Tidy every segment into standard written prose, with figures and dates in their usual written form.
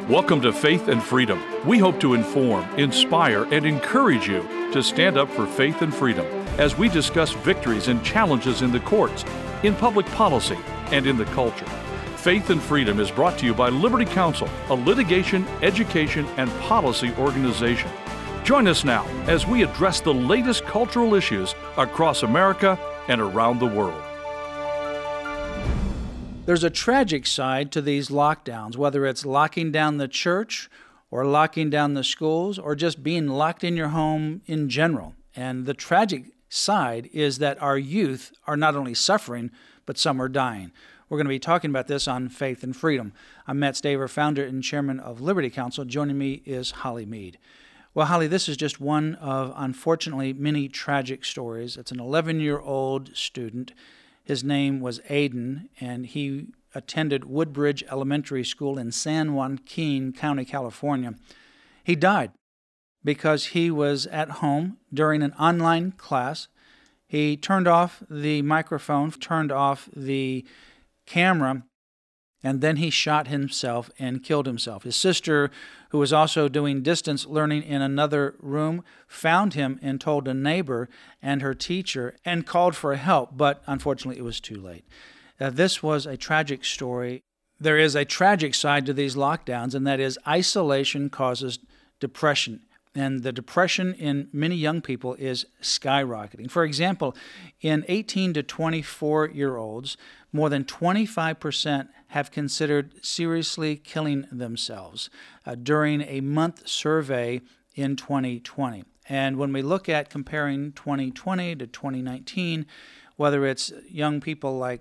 Welcome to Faith and Freedom. We hope to inform, inspire, and encourage you to stand up for faith and freedom as we discuss victories and challenges in the courts, in public policy, and in the culture. Faith and Freedom is brought to you by Liberty Counsel, a litigation, education, and policy organization. Join us now as we address the latest cultural issues across America and around the world. There's a tragic side to these lockdowns, whether it's locking down the church or locking down the schools or just being locked in your home in general. And the tragic side is that our youth are not only suffering, but some are dying. We're going to be talking about this on Faith and Freedom. I'm Matt Staver, founder and chairman of Liberty Counsel. Joining me is Holly Mead. Well, Holly, this is just one of, unfortunately, many tragic stories. It's an 11-year-old student. His name was Aiden, and he attended Woodbridge Elementary School in San Joaquin County, California. He died because he was at home during an online class. He turned off the microphone, turned off the camera, and then he shot himself and killed himself. His sister, who was also doing distance learning in another room, found him and told a neighbor and her teacher and called for help, but unfortunately it was too late. This was a tragic story. There is a tragic side to these lockdowns, and that is isolation causes depression. And the depression in many young people is skyrocketing. For example, in 18 to 24-year-olds, more than 25% have considered seriously killing themselves during a month survey in 2020. And when we look at comparing 2020 to 2019, whether it's young people like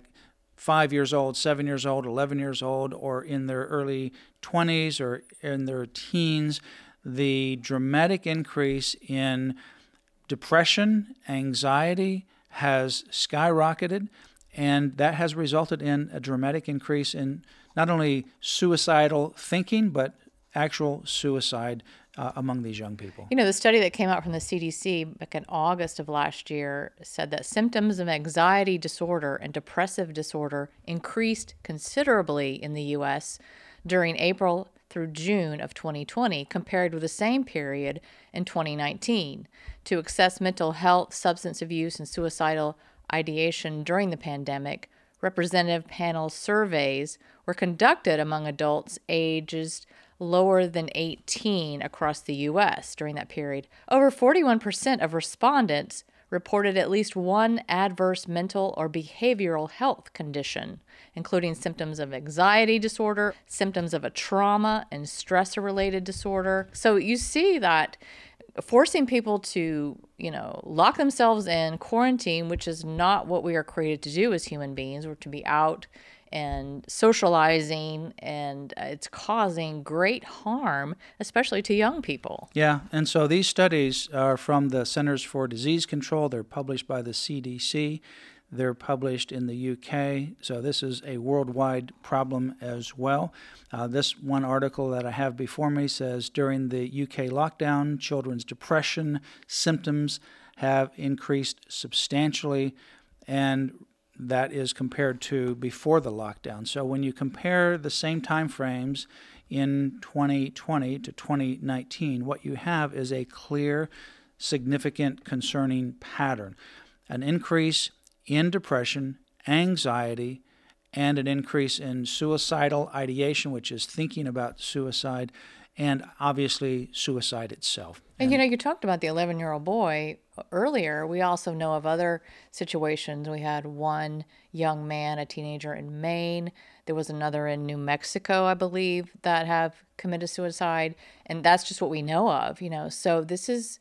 5 years old, 7 years old, 11 years old, or in their early 20s or in their teens, the dramatic increase in depression, anxiety has skyrocketed, and that has resulted in a dramatic increase in not only suicidal thinking, but actual suicide among these young people. You know, the study that came out from the CDC back in August of last year said that symptoms of anxiety disorder and depressive disorder increased considerably in the U.S. during April through June of 2020 compared with the same period in 2019. To assess mental health, substance abuse, and suicidal ideation during the pandemic, representative panel surveys were conducted among adults ages lower than 18 across the U.S. during that period. Over 41% of respondents reported at least one adverse mental or behavioral health condition, including symptoms of anxiety disorder, symptoms of a trauma and stressor-related disorder. So you see that forcing people to, lock themselves in quarantine, which is not what we are created to do as human beings. We're to be out and socializing, and it's causing great harm, especially to young people. Yeah, and so these studies are from the Centers for Disease Control. They're published by the CDC. They're published in the UK, so this is a worldwide problem as well. This one article that I have before me says during the UK lockdown, children's depression symptoms have increased substantially, and that is compared to before the lockdown. So when you compare the same time frames in 2020 to 2019, what you have is a clear, significant, concerning pattern. An increase in depression, anxiety, and an increase in suicidal ideation, which is thinking about suicide, and obviously suicide itself. And you talked about the 11-year-old boy earlier. We also know of other situations. We had one young man, a teenager in Maine. There was another in New Mexico, I believe, that have committed suicide. And that's just what we know of, So this is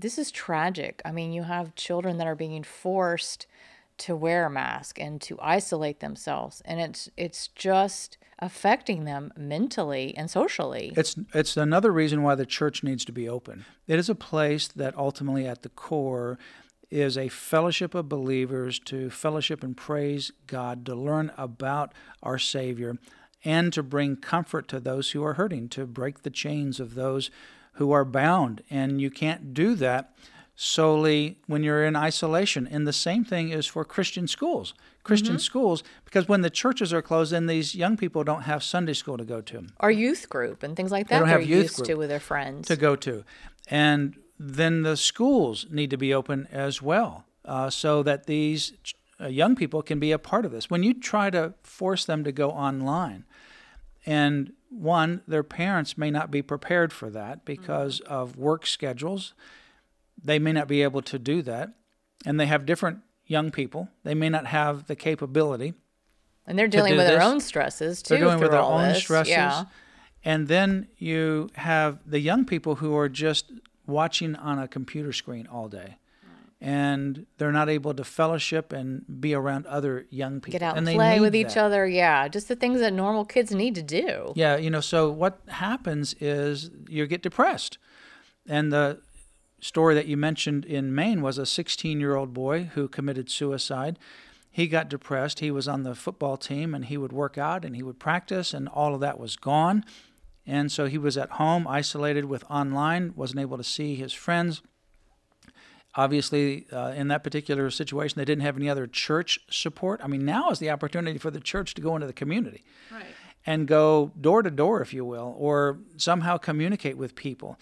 tragic. I mean, you have children that are being forced to wear a mask and to isolate themselves. And it's just affecting them mentally and socially. It's another reason why the church needs to be open. It is a place that ultimately at the core is a fellowship of believers to fellowship and praise God, to learn about our Savior, and to bring comfort to those who are hurting, to break the chains of those who are bound. And you can't do that solely when you're in isolation. And the same thing is for Christian schools. Christian schools, because when the churches are closed, then these young people don't have Sunday school to go to. Or youth group and things like that They don't have they're youth used group to with their friends. to go to. And then the schools need to be open as well, so that these young people can be a part of this. When you try to force them to go online, and one, their parents may not be prepared for that because of work schedules. They may not be able to do that. And they have different young people. They may not have the capability. And they're dealing with their own stresses, too. They're dealing with their all own this. stresses. Yeah. And then you have the young people who are just watching on a computer screen all day. And they're not able to fellowship and be around other young people. Get out and they play need with each that. other. Yeah, just the things that normal kids need to do. Yeah, so what happens is you get depressed. And the story that you mentioned in Maine was a 16-year-old boy who committed suicide. He got depressed. He was on the football team, and he would work out and he would practice, and all of that was gone. And so he was at home, isolated with online, wasn't able to see his friends. Obviously, in that particular situation, they didn't have any other church support. I mean, now is the opportunity for the church to go into the community and go door to door, if you will, or somehow communicate with people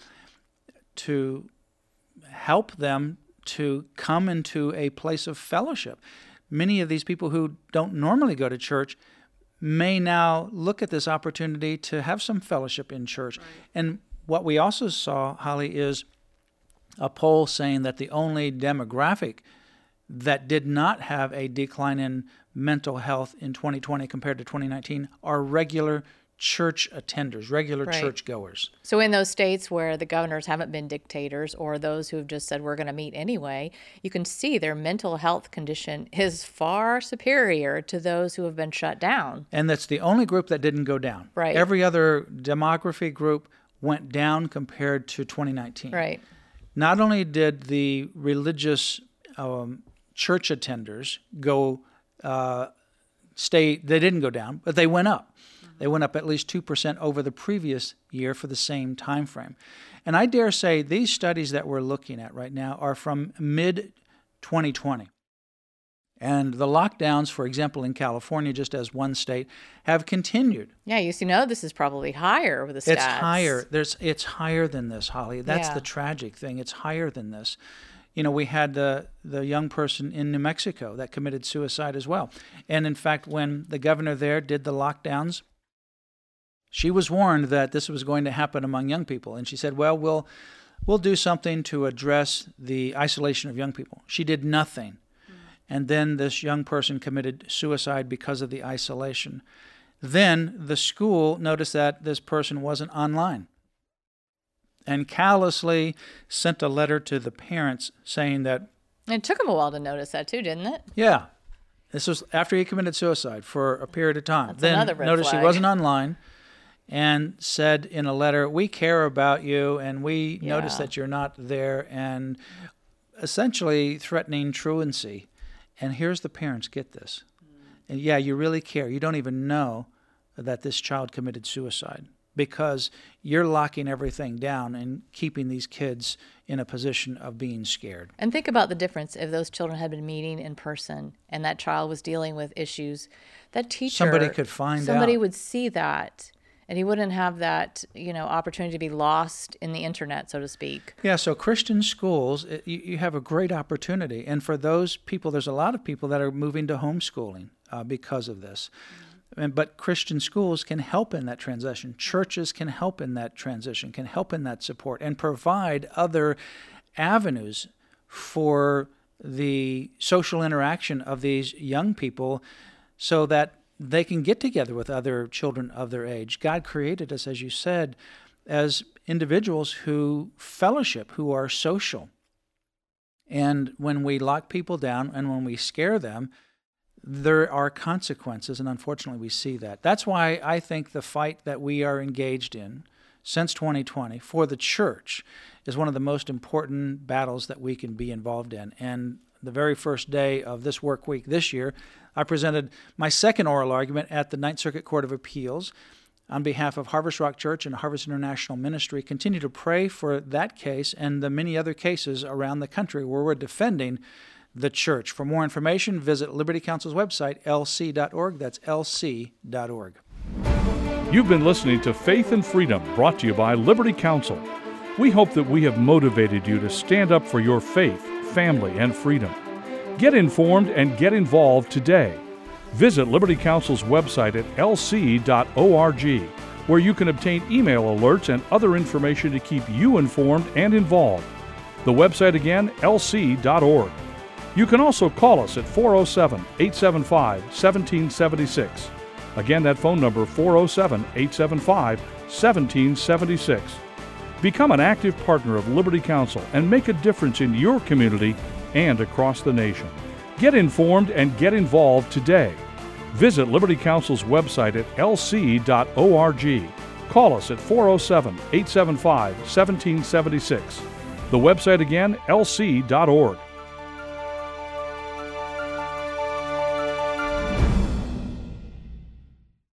to help them to come into a place of fellowship. Many of these people who don't normally go to church may now look at this opportunity to have some fellowship in church. Right. And what we also saw, Holly, is a poll saying that the only demographic that did not have a decline in mental health in 2020 compared to 2019 are regular church attenders, regular church goers. So in those states where the governors haven't been dictators, or those who have just said we're going to meet anyway, you can see their mental health condition is far superior to those who have been shut down. And that's the only group that didn't go down. Right. Every other demography group went down compared to 2019. Right. Not only did the religious church attenders they didn't go down, but they went up. They went up at least 2% over the previous year for the same time frame. And I dare say these studies that we're looking at right now are from mid-2020. And the lockdowns, for example, in California, just as one state, have continued. Yeah, this is probably higher with the stats. It's higher. It's higher than this, Holly. That's the tragic thing. It's higher than this. We had the young person in New Mexico that committed suicide as well. And in fact, when the governor there did the lockdowns, she was warned that this was going to happen among young people. And she said, well, we'll do something to address the isolation of young people. She did nothing. And then this young person committed suicide because of the isolation. Then the school noticed that this person wasn't online and callously sent a letter to the parents saying that... It took him a while to notice that too, didn't it? Yeah. This was after he committed suicide for a period of time. That's then another red noticed flag. He wasn't online and said in a letter, we care about you and we notice that you're not there, and essentially threatening truancy. And here's the parents get this. And you really care. You don't even know that this child committed suicide because you're locking everything down and keeping these kids in a position of being scared. And think about the difference if those children had been meeting in person and that child was dealing with issues. That teacher... Somebody could find out. Somebody would see that, and he wouldn't have that, opportunity to be lost in the internet, so to speak. Yeah, so Christian schools, you have a great opportunity. And for those people, there's a lot of people that are moving to homeschooling because of this. But Christian schools can help in that transition. Churches can help in that transition, can help in that support, and provide other avenues for the social interaction of these young people so that they can get together with other children of their age. God created us, as you said, as individuals who fellowship, who are social. And when we lock people down and when we scare them, there are consequences, and unfortunately we see that. That's why I think the fight that we are engaged in since 2020 for the church is one of the most important battles that we can be involved in. And the very first day of this work week this year, I presented my second oral argument at the Ninth Circuit Court of Appeals on behalf of Harvest Rock Church and Harvest International Ministry. Continue to pray for that case and the many other cases around the country where we're defending the church. For more information, visit Liberty Counsel's website, lc.org. That's lc.org. You've been listening to Faith and Freedom, brought to you by Liberty Counsel. We hope that we have motivated you to stand up for your faith, family, and freedom. Get informed and get involved today. Visit Liberty Counsel's website at lc.org, where you can obtain email alerts and other information to keep you informed and involved. The website again, lc.org. You can also call us at 407-875-1776. Again, that phone number, 407-875-1776. Become an active partner of Liberty Counsel and make a difference in your community and across the nation. Get informed and get involved today. Visit Liberty Counsel's website at lc.org. Call us at 407-875-1776. The website again, lc.org.